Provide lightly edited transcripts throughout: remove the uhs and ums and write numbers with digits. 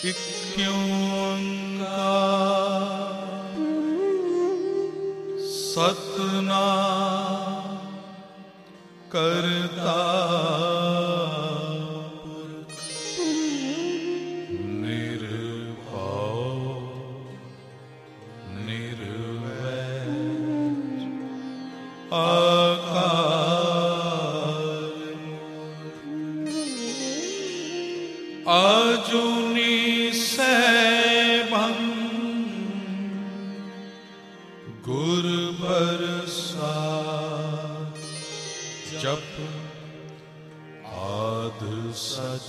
इक्योंकार सतनाम करता पुरख निर्भव निर्वैर अकाल अजूनी सैभं गुर बरसात जप आद सच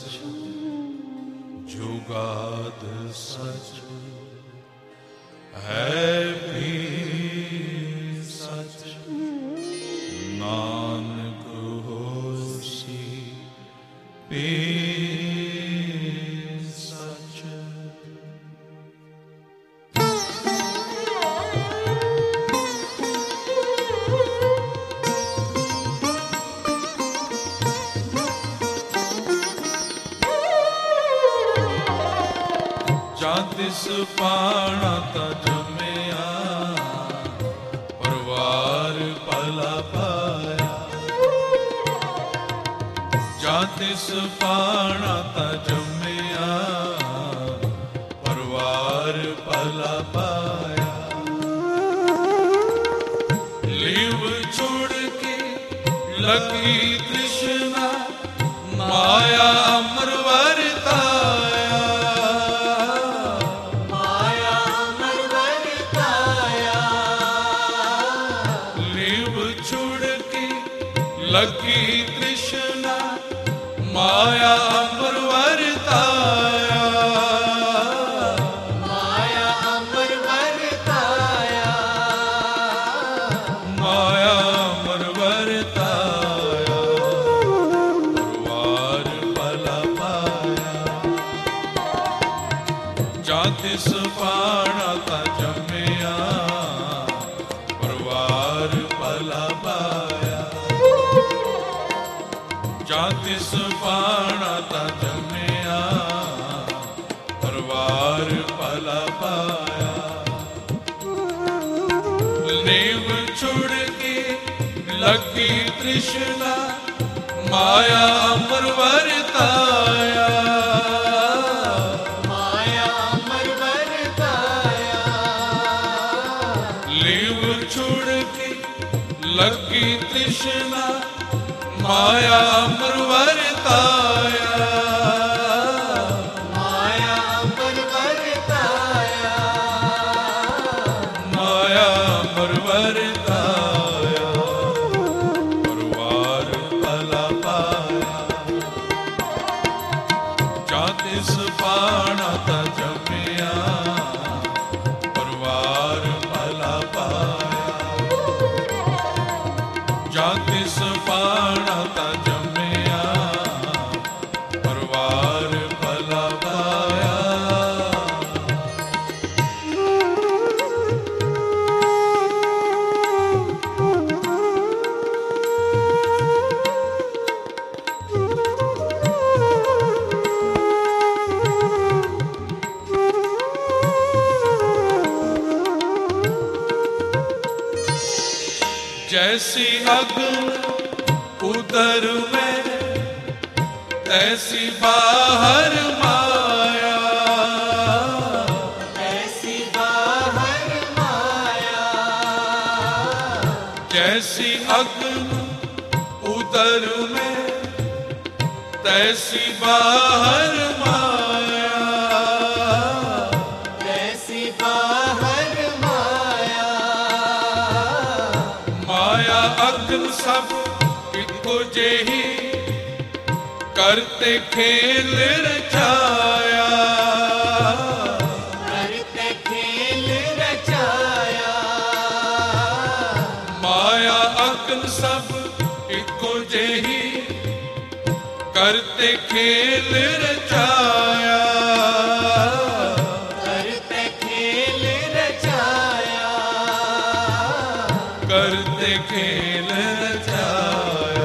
जुगाद सच है भी सच नानक होसी पे तिस पाना ता जमया परवार पला पाया जा तिस पाना ता जमया परवार पला पाया लीव छोड़ के लगी तृष्णा माया अमरवर लगी कृष्णा माया अमर वरताया माया अमर वरताया माया अमर वरताया परवार पला पाया जा तिस पाना ता जमया परवार पला पाया जा तिस पाना ता जमया परवार पला पाया नेव छोड़ के लगी तृष्णा माया अमर वरताया माया अमर वरताया लेव छोड़ के लगी तृष्णा माया अमर वरताया माया अमर वरताया माया अमर वरताया परवार पला पाया जा तिस पाना ता जमया परवार पला पाया जा तिस पाना ता जमया परवार पला पाया जैसी अग्नि उदर में तैसी बाहर माया तैसी बाहर माया जैसी अग्नि उदर में तैसी बाहर माया तैसी बाहर माया माया अग्नि सब इको जेही करते खेल रचाया करते खेल रचाया माया अग्नि सब इको जेही करते खेल रचाया करते खेल रचाया करते खेल रचाया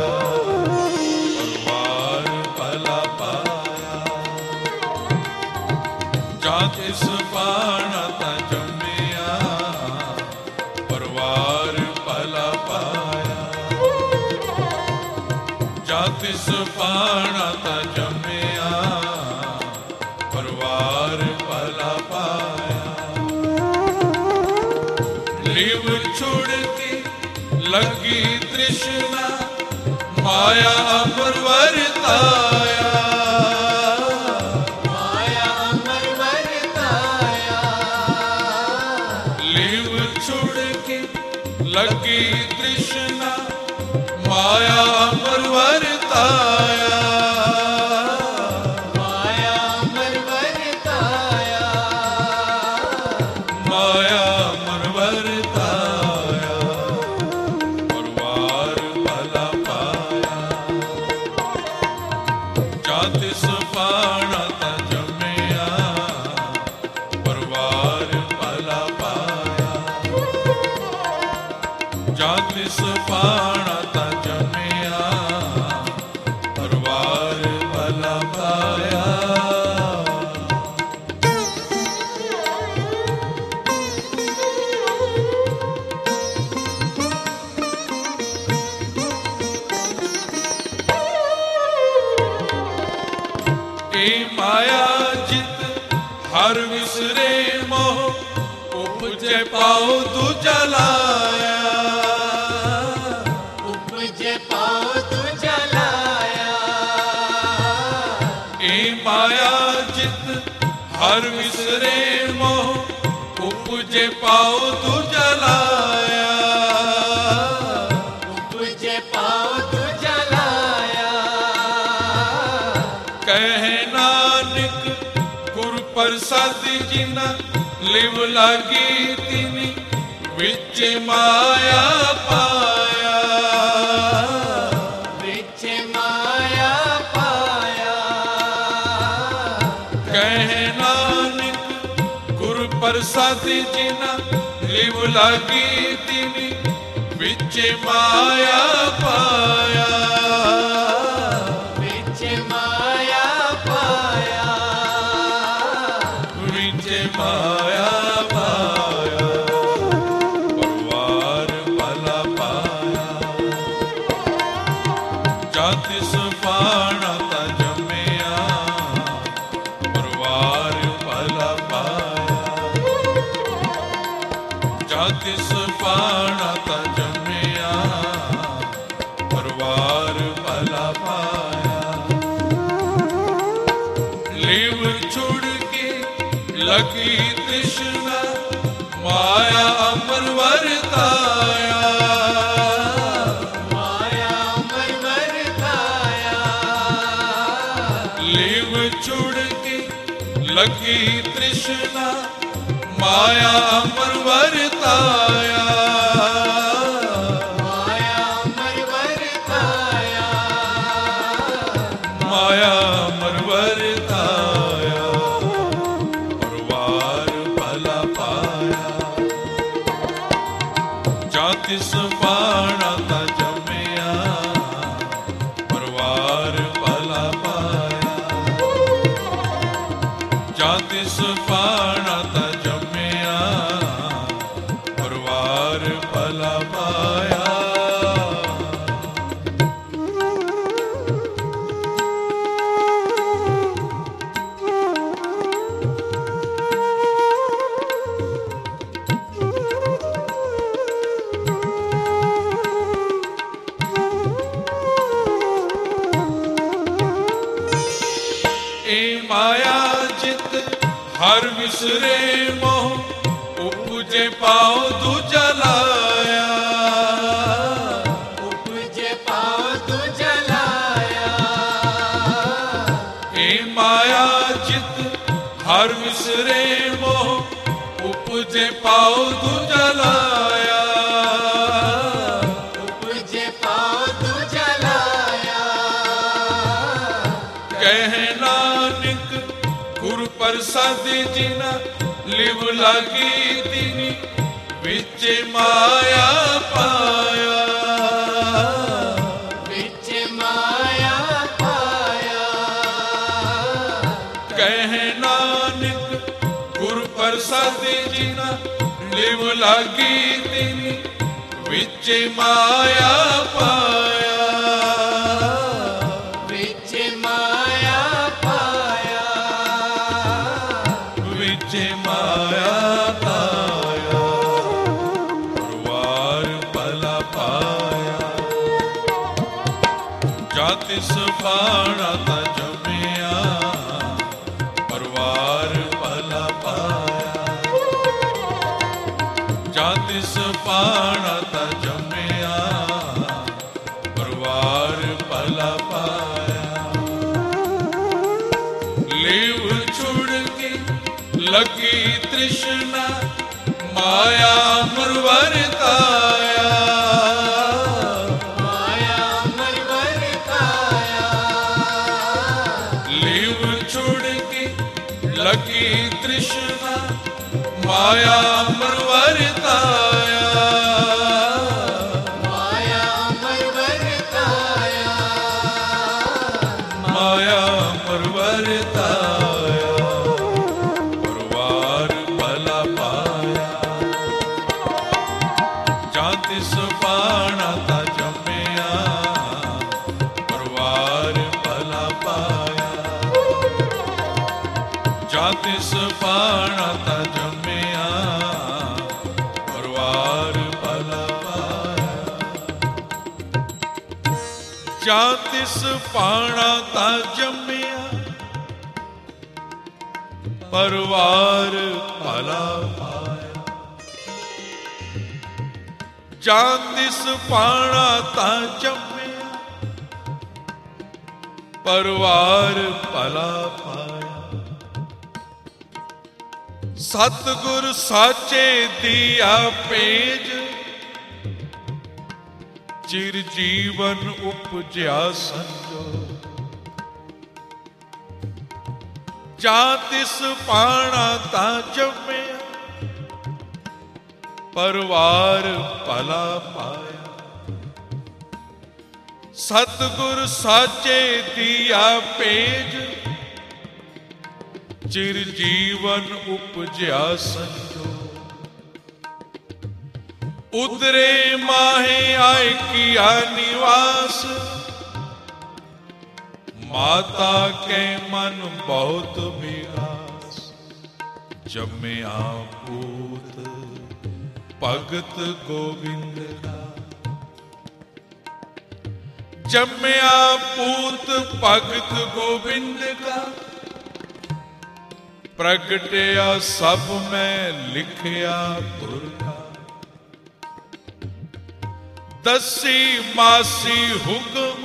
परवार पला पाया ता जम्मिया परवार भला पाया। लिव छुड़ती लगी तृष्णा माया अमर वरताया। माया अमर वरताया। लिव छुड़ती लगी तृष्णा माया अमर वरताया। माया अमर वरताया। माया अमर वरताया परवार भला पाया। जाति सुपाणा ता जम्मिया परवार भला पाया। जाति सुपाणा ता जम्मिया परवार भला पाया। ए माया जित हर विसरे मोह उपजे पाओ दूजा लाया। उपजे पाओ दूजा लाया। ए माया जित हर विसरे मोह उपजे पाओ दूजा लाया। उपजे पाओ दूजा लाया। कहे नानक गुरु प्रसाद जिना लिव लागी तिनी विच माया पाया। विच माया पाया। कहे नानक गुरु प्रसाद जिना लिव लागी तिनी विच माया पाया। विच माया पाया। विच माया पाया परवार भला पाया। जाति सुपाणा ता जम्मिया परवार भला पाया। जाति सुपाणा ता जम्मिया परवार भला पाया। लिव छुड़ के लगी तृष्णा माया अमर वरताया। माया अमर वरताया। लिव छुड़ के लगी तृष्णा माया अमर वरताया। माया अमर वरताया। माया अमर वरताया परवार भला पाया। जाति सुपाणा ता जम्मिया परवार भला पाया। जाति सुपाणा ता जम्मिया परवार भला पाया। ए माया जित हर विसरे मोह उपजे पाओ दूजा लाया। उपजे पाओ दूजा लाया। ए माया जित हर विसरे मोह उपजे पाओ दूजा लाया। उपजे पाओ दूजा लाया। कहे नानक गुरु प्रसाद जिना लिव लागी तिनी विच माया पाया। विच माया पाया। कहे नानक गुरु प्रसाद जिना लिव लागी तिनी विच माया पाया। विच माया लगी तृष्णा माया मरवरताया, माया मरवरताया। लीव छुड़की लगी तृष्णा माया मरवरताया, माया मरवरताया। माया मरवरताया। परवार भला पाया जाति सुपाना ता जम्या, परवार भला पाया जाति सुपाना ता जम्या, परवार भला पाया जाति सुपाना ता जम्या, परवार भला पाया जातिस पाना ता जम्या, परवार भला पाया। सतगुर साचे दिया पेज चिर जीवन उपजया संजो, जातिस पाना ता जम्या, परवार भला पाया। सतगुर साचे दिया पेज चिर जीवन उपजया संजो, उतरे माहे आए किया निवास, माता के मन बहुत विलास। जम्या पूत भगत गोविंद का, जम्या पूत भगत गोविंद का, प्रगटया सब में लिखया गुर का। दसी मासी हुक्म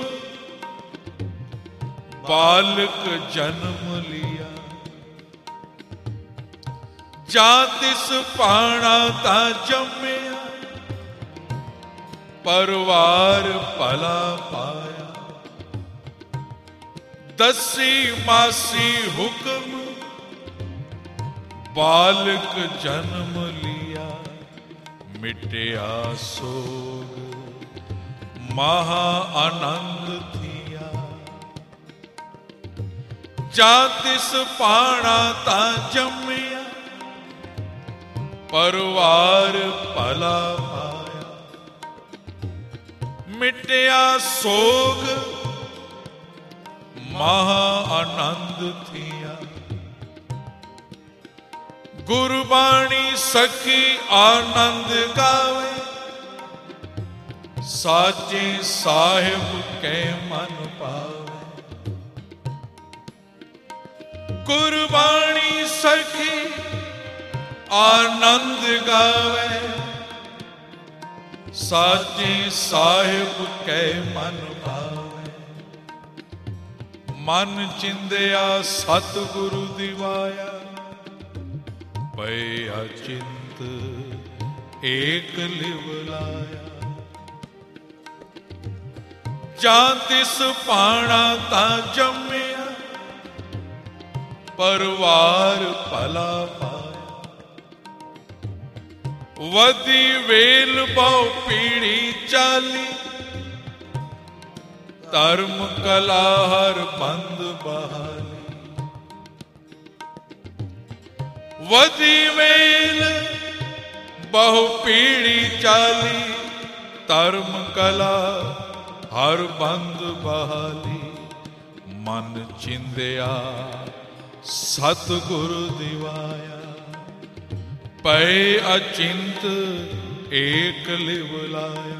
बालक जन्म लिया, जातिस पाना ता जम्या, परवार भला पाया। दसी मासी हुक्म बालक जन्म लिया, मिटया सोग महा आनंद थिया, जातिस पाना ता जम्या, परवार भला पाया। मिटया सोग महा आनंद थिया, गुरबाणी सखी आनंद गावे, साचे साहिब के मन पावे। गुरबाणी सखी आनंद गावे, साचे साहिब के मन पावे। मन चिंदया सतगुरु दिवाया, पै अचिंत एक लिव लाया। जातिस पाना ता जम्या, परवार भला पाया। वदी वेल बहु पीढ़ी चाली, धर्म कला हर बंद बहाली। वदी वेल बहु पीढ़ी चाली, धर्म कला हर बंद बहाली। मन चिंदया सतगुरु दिवाया, पै अचिंत एक लिव लाया।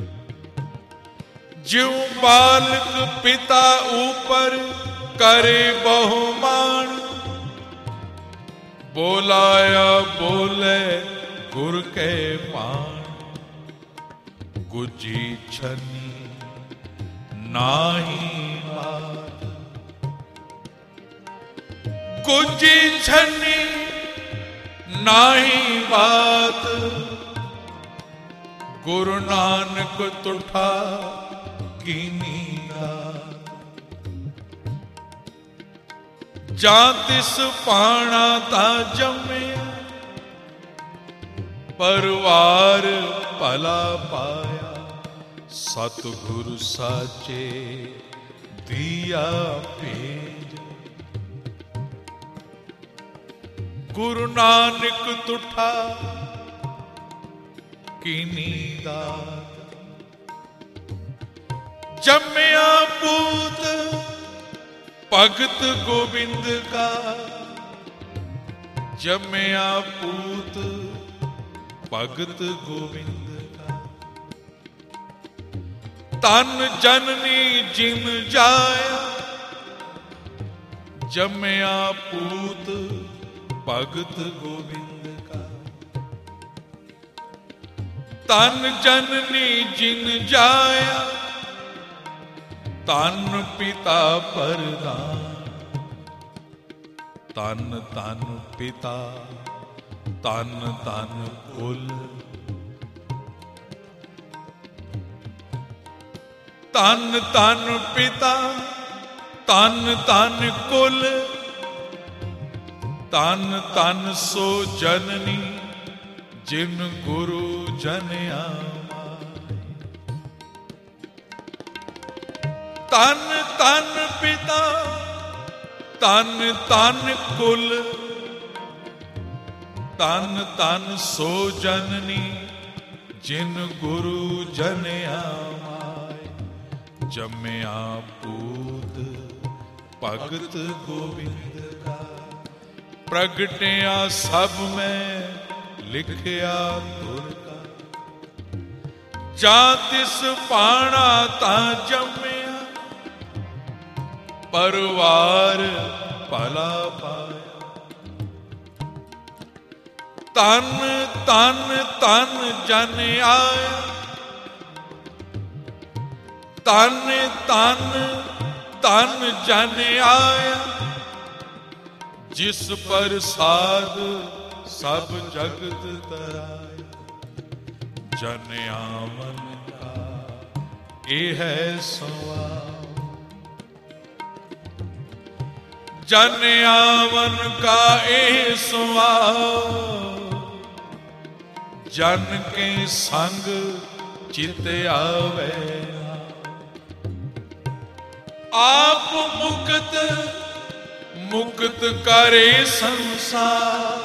ज्यों बालक पिता ऊपर करे बहुमान, बोलाया बोले गुर के पान। गुजी छनी नाही मात, गुजी छनी नाही बात गुरु नानक तुठा कीनी दात। जा तिस पाणा ता जम्मिया परवार भला पाया। सतगुरु साचे दिया भेज गुरु नानक तुठा कीनी दात। जम्मिया पूत भगत गोबिंद का। जम्मिया पूत भगत गोबिंद का। तन जननी जिन जाया जम्मिया पूत भगत गोबिंद का। तन जननी जिन जाया तन पिता परदान। तन तन पिता तन तन कुल। तन तन पिता तन तन कुल। तन तन सो जननी जिन गुरु जनिया। तन तन पिता तन तन कुल। तन तन सो जननी जिन गुरु जनिया। जम्मिया पूत भगत गोबिंद का। प्रगटिया सब में लिखिया तुर का। जा तिस पाणा ता जम्मिया परवार भला पाया। तन तन तन जन आया। तन तन तन जन आया। जिस प्रसाद सब जगत तराया। जन आवन का ये है सवाल। जन आवन का ये सवाल। जन के संग चित आवे। आप मुक्त मुक्त करे संसार।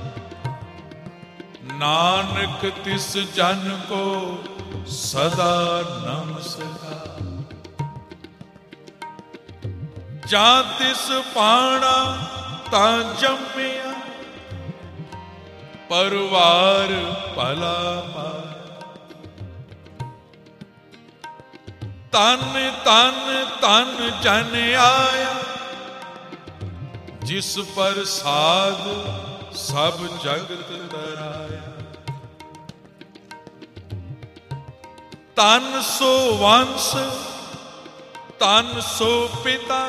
नानक तिस जन को सदा नमस्कार। जा तिस पाणा ता जम्मिया परवार भला पाया। तन तन तन जन आया। जिस प्रसाद सब जगत तराया। तन सो वंश तन सो पिता।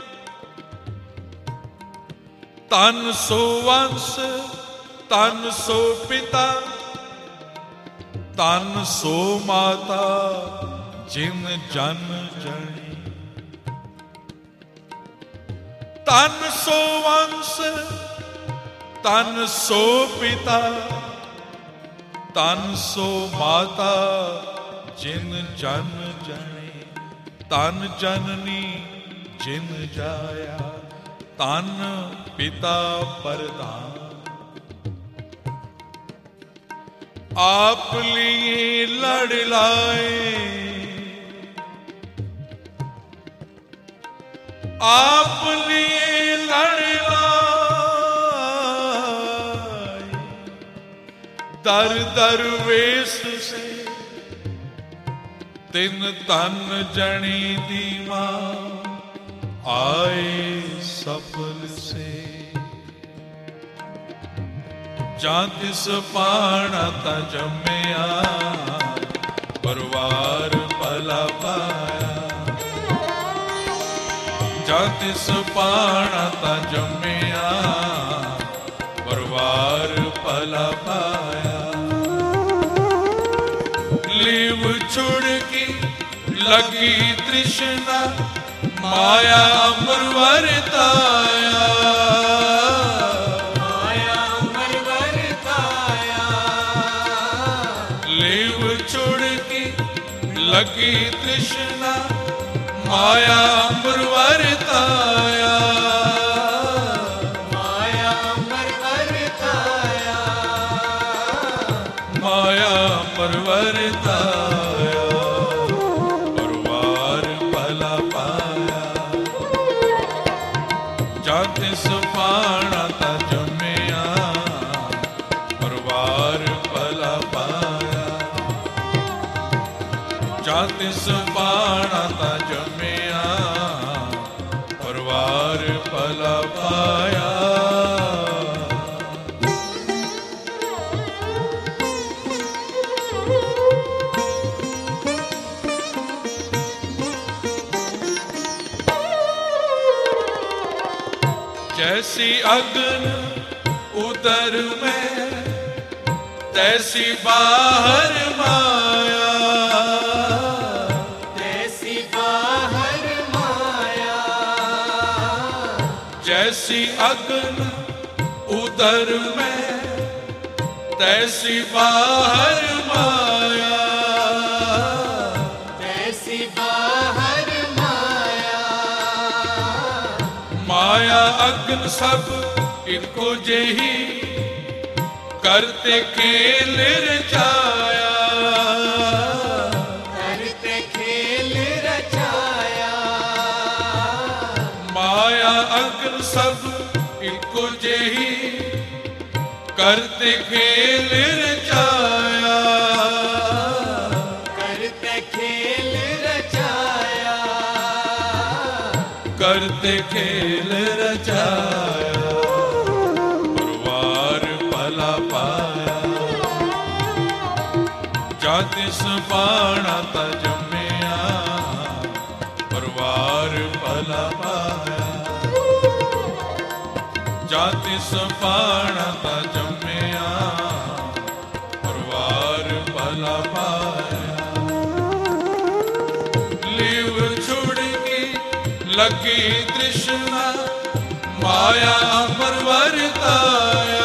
तन सो वंश तन सो पिता। तन सो माता जिन जन जनी। तन सो वंश तन सो पिता। तन सो माता जिन जन जनी। तन जननी जिन जाया। तन पिता परदान। आप लिए लड़ लाए। आप लिए लड़ लाए। दर दर वेश से तिन तन जनी दी मां आए सफल से। जा तिस पाणा ता जम्मिया परवार भला पाया। जा तिस पाणा ता जम्मिया परवार भला पाया। लीव छुड़की लगी तृष्णा माया अमर वरताया। माया अमर वरताया। लीव छुड़की लगी तृष्णा माया अमर वरताया। माया अमर वरताया। माया अमर वरताया। परवार भला पाया। जाति सुपाणा ता जम्मिया परवार भला पाया। जाति सुपाणा ता जम्मिया परवार भला पाया। जैसी अग्न उदर में तैसी बाहर माया। तैसी बाहर माया। जैसी अग्न उदर में तैसी बाहर माया। तैसी बाहर माया। माया अग्न सब इको जेही करते खेल रचाया। करते खेल रचाया। माया अग्न सब इको जेही करते खेल रचाया। करते खेल रचाया। करते खेल रचाया। परवार भला पाया। जाति सुपाणा ता जम्मिया परवार भला पाया। जाति सुपाणा ता जम्मिया परवार भला पाया। लीव छुड़की लगी तृष्णा माया अमर वरताया।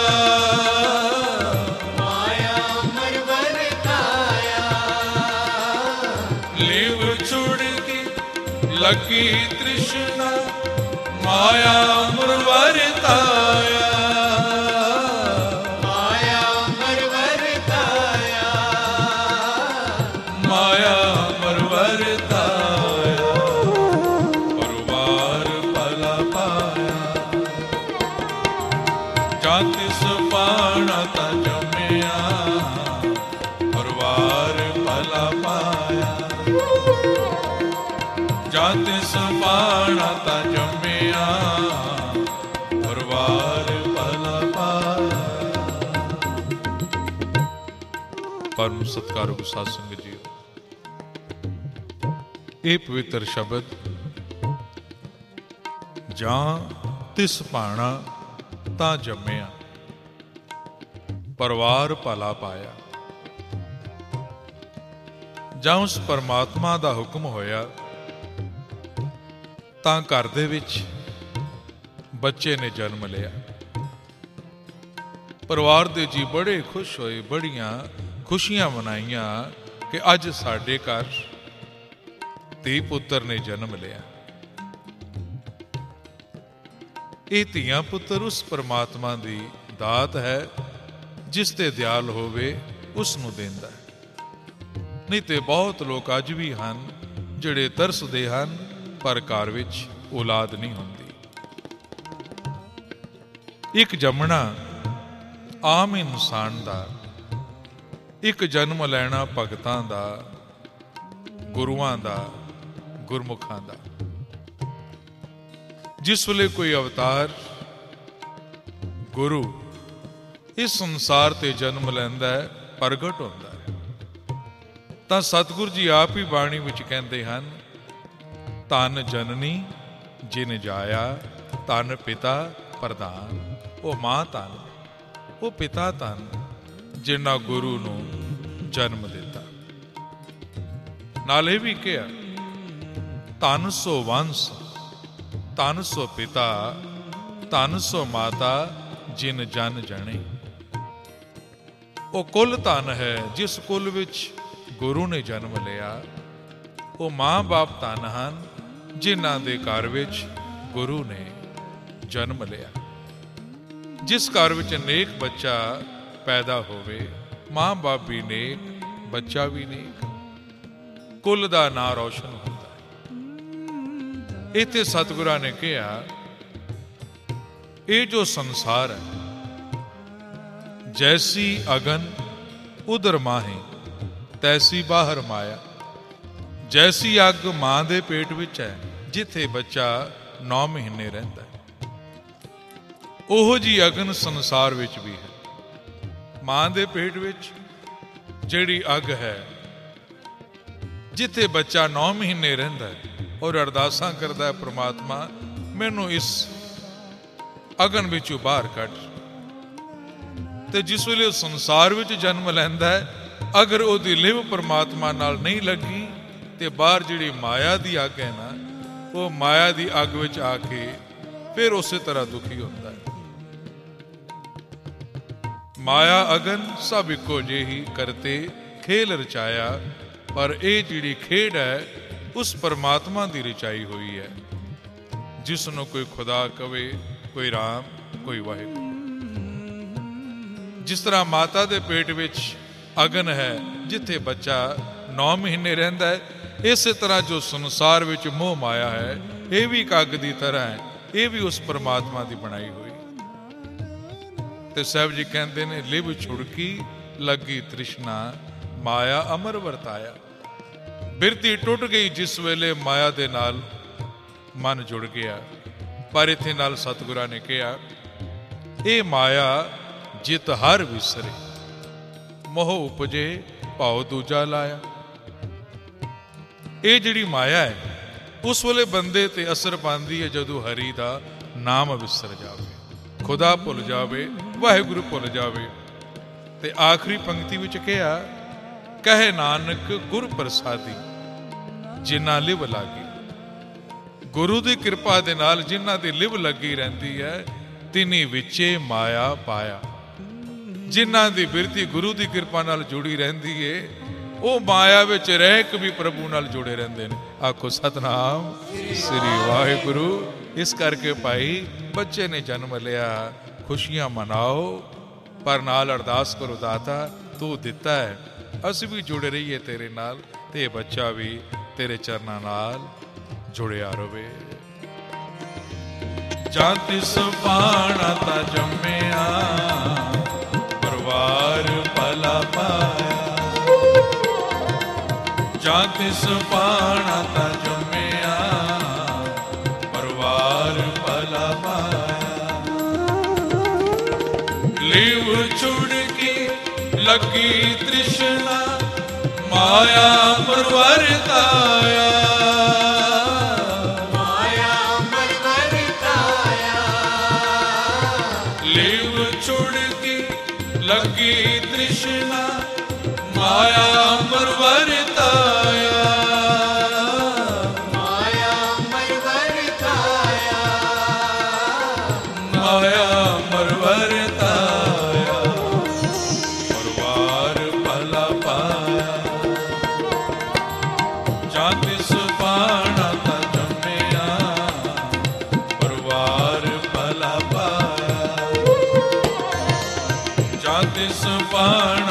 माया अमर वरताया। लीव छुड़की लगी तृष्णा माया अमर वरताया। माया अमर वरताया। माया अमर वरताया। परवार भला पाया। जाति सुपाणा ता जम्मिया परवार भला पाया। जाति सुपाणा ता जम्मिया परवार भला पाया। परम सत्कारक साध संगत जी, ਇਹ ਪਵਿੱਤਰ ਸ਼ਬਦ ਜਾਂ ਤਿਸ ਭਾਣਾ ਤਾਂ ਜੰਮਿਆ ਪਰਿਵਾਰ ਭਲਾ ਪਾਇਆ। ਜਾਂ ਉਸ ਪਰਮਾਤਮਾ ਦਾ ਹੁਕਮ ਹੋਇਆ ਤਾਂ ਘਰ ਦੇ ਵਿੱਚ ਬੱਚੇ ਨੇ ਜਨਮ ਲਿਆ। ਪਰਿਵਾਰ ਦੇ ਜੀ ਬੜੇ ਖੁਸ਼ ਹੋਏ, ਬੜੀਆਂ ਖੁਸ਼ੀਆਂ ਮਨਾਈਆਂ ਕਿ ਅੱਜ ਸਾਡੇ ਘਰ ਧੀ ਪੁੱਤਰ ਨੇ ਜਨਮ ਲਿਆ। ਇਹ ਧੀਆਂ ਪੁੱਤਰ ਉਸ ਪਰਮਾਤਮਾ ਦੀ ਦਾਤ ਹੈ ਜਿਸ ਤੇ ਦਿਆਲ ਹੋਵੇ ਉਸ ਨੂੰ ਦਿੰਦਾ ਹੈ। ਨਹੀਂ ਤੇ ਬਹੁਤ ਲੋਕ ਅੱਜ ਵੀ ਹਨ ਜਿਹੜੇ ਤਰਸਦੇ ਹਨ ਪਰ ਘਰ ਵਿੱਚ ਔਲਾਦ ਨਹੀਂ ਹੁੰਦੀ। ਇੱਕ ਜੰਮਣਾ ਆਮ ਇਨਸਾਨ ਦਾ, ਇੱਕ ਜਨਮ ਲੈਣਾ ਭਗਤਾਂ ਦਾ, ਗੁਰੂਆਂ ਦਾ, ਗੁਰਮੁਖਾਂ ਦਾ। ਜਿਸ ਵੇਲੇ ਕੋਈ ਅਵਤਾਰ ਗੁਰੂ ਇਸ ਸੰਸਾਰ ਤੇ ਜਨਮ ਲੈਂਦਾ ਹੈ, ਪ੍ਰਗਟ ਹੁੰਦਾ ਹੈ, ਤਾਂ ਸਤਿਗੁਰੂ ਜੀ ਆਪ ਹੀ ਬਾਣੀ ਵਿੱਚ ਕਹਿੰਦੇ ਹਨ, ਧਨ ਜਨਨੀ ਜਿਨ ਜਾਇਆ, ਧਨ ਪਿਤਾ ਪ੍ਰਧਾਨ। ਉਹ ਮਾਂ ਧਨ, ਉਹ ਪਿਤਾ ਧਨ ਜਿਨ੍ਹਾਂ ਗੁਰੂ ਨੂੰ ਜਨਮ ਦਿੱਤਾ। ਨਾਲ ਇਹ ਵੀ ਕਿਹਾ, ਧਨ ਸੋ ਵੰਸ, ਧਨ ਸੋ ਪਿਤਾ, ਧਨ ਸੋ ਮਾਤਾ, ਜਿਨ ਜਨ ਜਣੇ। ਉਹ ਕੁੱਲ ਧਨ ਹੈ ਜਿਸ ਕੁੱਲ ਵਿੱਚ ਗੁਰੂ ਨੇ ਜਨਮ ਲਿਆ। ਉਹ ਮਾਂ-ਬਾਪ ਧਨ ਹਨ ਜਿਨ੍ਹਾਂ ਦੇ ਘਰ ਵਿੱਚ ਗੁਰੂ ਨੇ ਜਨਮ ਲਿਆ। ਜਿਸ ਘਰ ਵਿੱਚ ਨੇਕ ਬੱਚਾ ਪੈਦਾ ਹੋਵੇ, ਮਾਂ-ਬਾਪ ਵੀ ਨੇਕ, ਬੱਚਾ ਵੀ ਨੇਕ, ਕੁੱਲ ਦਾ ਨਾਂ ਰੌਸ਼ਨ ਹੁੰਦਾ ਹੈ। ਇੱਥੇ ਸਤਿਗੁਰਾਂ ਨੇ ਕਿਹਾ, ਇਹ ਜੋ ਸੰਸਾਰ ਹੈ, ਜੈਸੀ ਅਗਨ ਉਦਰ ਮਾਹੇ, ਤੈਸੀ ਬਾਹਰ ਮਾਇਆ। ਜੈਸੀ ਅੱਗ ਮਾਂ ਦੇ ਪੇਟ ਵਿੱਚ ਹੈ, ਜਿੱਥੇ ਬੱਚਾ 9 ਮਹੀਨੇ ਰਹਿੰਦਾ ਹੈ, ਉਹੋ ਜੀ ਅਗਨ ਸੰਸਾਰ ਵਿੱਚ ਵੀ ਹੈ। ਮਾਂ ਦੇ ਪੇਟ ਵਿੱਚ ਜਿਹੜੀ ਅੱਗ ਹੈ, ਜਿੱਥੇ ਬੱਚਾ 9 ਮਹੀਨੇ ਰਹਿੰਦਾ ਹੈ ਔਰ ਅਰਦਾਸਾਂ ਕਰਦਾ ਹੈ, ਪ੍ਰਮਾਤਮਾ ਮੈਨੂੰ ਇਸ ਅਗਨ ਵਿੱਚੋਂ ਬਾਹਰ ਕੱਢ। ਤੇ ਜਿਸ ਵੇਲੇ ਉਹ ਸੰਸਾਰ ਵਿੱਚ ਜਨਮ ਲੈਂਦਾ ਹੈ, ਅਗਰ ਉਹਦੀ ਲਿਵ ਪ੍ਰਮਾਤਮਾ ਨਾਲ ਨਹੀਂ ਲੱਗੀ ਤੇ ਬਾਹਰ ਜਿਹੜੀ ਮਾਇਆ ਦੀ ਅੱਗ ਹੈ ਨਾ, ਉਹ ਮਾਇਆ ਦੀ ਅੱਗ ਵਿੱਚ ਆ ਕੇ ਫਿਰ ਉਸੇ ਤਰ੍ਹਾਂ ਦੁਖੀ ਹੁੰਦਾ ਹੈ। ਮਾਇਆ ਅਗਨ ਸਭ ਇੱਕੋ ਜਿਹੀ ਕਰਤੇ ਖੇਲ ਰਚਾਇਆ। ਪਰ ਇਹ ਜਿਹੜੀ ਖੇਡ ਹੈ, ਉਸ ਪਰਮਾਤਮਾ ਦੀ ਰਚਾਈ ਹੋਈ ਹੈ, ਜਿਸ ਨੂੰ ਕੋਈ ਖੁਦਾ ਕਵੇ, ਕੋਈ ਰਾਮ, ਕੋਈ ਵਾਹਿਗੁਰੂ। ਜਿਸ ਤਰ੍ਹਾਂ ਮਾਤਾ ਦੇ ਪੇਟ ਵਿੱਚ ਅਗਨ ਹੈ, ਜਿੱਥੇ ਬੱਚਾ 9 ਮਹੀਨੇ ਰਹਿੰਦਾ ਹੈ, ਇਸੇ ਤਰ੍ਹਾਂ ਜੋ ਸੰਸਾਰ ਵਿੱਚ ਮੋਹ ਮਾਇਆ ਹੈ, ਇਹ ਵੀ ਇੱਕ ਅੱਗ ਦੀ ਤਰ੍ਹਾਂ ਹੈ। ਇਹ ਵੀ ਉਸ ਪਰਮਾਤਮਾ ਦੀ ਬਣਾਈ ਹੋਈ। ਤੇ ਸਾਹਿਬ ਜੀ ਕਹਿੰਦੇ ਨੇ, ਲਿਵ ਛੁੜਕੀ ਲੱਗੀ ਤ੍ਰਿਸ਼ਨਾ, ਮਾਇਆ ਅਮਰ ਵਰਤਾਇਆ। ਬਿਰਤੀ ਟੁੱਟ ਗਈ ਜਿਸ ਵੇਲੇ ਮਾਇਆ ਦੇ ਨਾਲ ਮਨ ਜੁੜ ਗਿਆ। ਪਰ ਇੱਥੇ ਨਾਲ ਸਤਿਗੁਰਾਂ ਨੇ ਕਿਹਾ, ਇਹ ਮਾਇਆ ਜਿਤ ਹਰ ਵਿਸਰੇ, ਮੋਹ ਉਪਜੇ ਭਾਉ ਦੂਜਾ ਲਾਇਆ। ਇਹ ਜਿਹੜੀ ਮਾਇਆ ਹੈ, ਉਸ ਵੇਲੇ ਬੰਦੇ ਤੇ ਅਸਰ ਪਾਉਂਦੀ ਹੈ ਜਦੋਂ ਹਰੀ ਦਾ ਨਾਮ ਵਿਸਰ ਜਾਵੇ, ਖੁਦਾ ਭੁੱਲ ਜਾਵੇ, ਵਾਹਿਗੁਰੂ ਭੁੱਲ ਜਾਵੇ। ਤੇ ਆਖਰੀ ਪੰਕਤੀ ਵਿੱਚ ਕਿਹਾ, ਕਹੇ ਨਾਨਕ ਗੁਰ ਪ੍ਰਸਾਦੀ, ਜਿਨ੍ਹਾਂ ਲਿਵ ਲਾਗੀ। ਗੁਰੂ ਦੀ ਕਿਰਪਾ ਦੇ ਨਾਲ ਜਿਨ੍ਹਾਂ ਦੀ ਲਿਵ ਲੱਗੀ ਰਹਿੰਦੀ ਹੈ, ਤਿਨੀ ਵਿੱਚੇ ਮਾਇਆ ਪਾਇਆ। ਜਿਨ੍ਹਾਂ ਦੀ ਬਿਰਤੀ ਗੁਰੂ ਦੀ ਕਿਰਪਾ ਨਾਲ ਜੁੜੀ ਰਹਿੰਦੀ ਏ, ਉਹ ਮਾਇਆ ਵਿੱਚ ਰਹਿ ਕੇ ਵੀ ਪ੍ਰਭੂ ਨਾਲ ਜੁੜੇ ਰਹਿੰਦੇ ਨੇ। ਆਖੋ ਸਤਨਾਮ ਸ੍ਰੀ ਵਾਹਿਗੁਰੂ। ਇਸ ਕਰਕੇ ਭਾਈ, ਬੱਚੇ ਨੇ ਜਨਮ ਲਿਆ, ਖੁਸ਼ੀਆਂ ਮਨਾਓ, ਪਰ ਨਾਲ ਅਰਦਾਸ ਕਰੋ, ਦਾਤਾ ਤੂੰ ਦਿੱਤਾ ਹੈ, ਅਸੀਂ ਵੀ ਜੁੜੇ ਰਹੀਏ ਤੇਰੇ ਨਾਲ, ਤੇ ਬੱਚਾ ਵੀ ਤੇਰੇ ਚਰਨਾਂ ਨਾਲ ਜੁੜਿਆ ਰਵੇ। ਜਾਂ ਤਿਸ ਪਾਣਾ ਤਾਂ ਜੰਮਿਆ, ਪਰਵਾਰ ਭਲਾ ਪਾਇਆ। ਜਾਂ ਤਿਸ ਪਾਣਾ ਤਾਂ ਜੰਮਿਆ, ਪਰਵਾਰ ਭਲਾ ਪਾਇਆ। ਲਿਵ ਛੁੜਕੀ ਲੱਗੀ ਤ੍ਰਿਸ਼ਨਾ, ਮਾਇਆ ਅਮਰ ਵਰਤਾਇਆ। ਮਾਇਆ ਅਮਰ ਵਰਤਾਇਆ। ਲਿਵ ਛੁੜਕੀ ਲੱਗੀ ਤ੍ਰਿਸ਼ਨਾ, ਮਾਇਆ ਅਮਰ ਵਰਤਾਇਆ। ਮਾਇਆ ਅਮਰ ਵਰਤਾਇਆ। ਮਾਇਆ ਅਮਰ ਵਰਤਾਇਆ, ਪਰਵਾਰ ਭਲਾ ਪਾਇਆ। ਜਾਂ ਤਿਸ ਪਾਣਾ ਤਾਂ ਜੰਮਿਆ, ਪਰਵਾਰ ਭਲਾ ਪਾਇਆ। ਜਾਂ ਤਿਸ ਪਾਣਾ